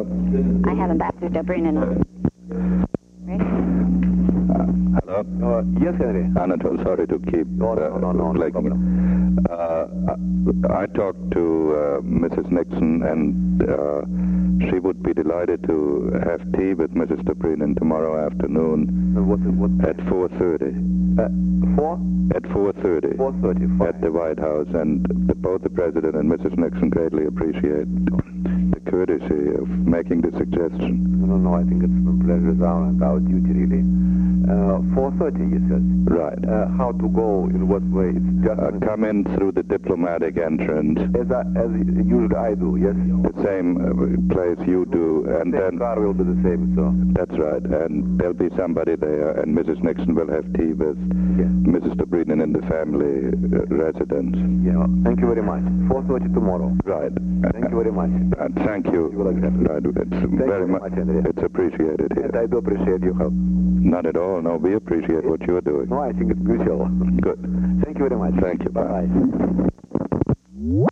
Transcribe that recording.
Hello? I have Ambassador Dobrynin on. Hello? Yes, Henry. Anatol, sorry to keep No problem. I talked to Mrs. Nixon, and she would be delighted to have tea with Mrs. Dobrynin tomorrow afternoon at 4:30. 4? At 4:30. 4:30, fine. At the White House, and both the President and Mrs. Nixon greatly appreciate the courtesy of making the suggestion. No, I think it's a pleasure and our duty, really. 4:30, you said? Right. How to go, in what way? It's just... Come in through the diplomatic entrance. As usually I do, yes? The same place you do, and then... car will be the same, so... That's right, and there'll be somebody there, and Mrs. Nixon will have tea with Mrs. Dobrynin in the family residence. Yeah, thank you very much. 4:30 tomorrow. Right. Thank you very much. Thank you. You will accept it. Right. It's Thank very you very much, Henry. It's appreciated here. And I do appreciate your help. Not at all. No, we appreciate what you're doing. No, I think it's mutual. Good. Thank you very much. Thank you. Bye-bye.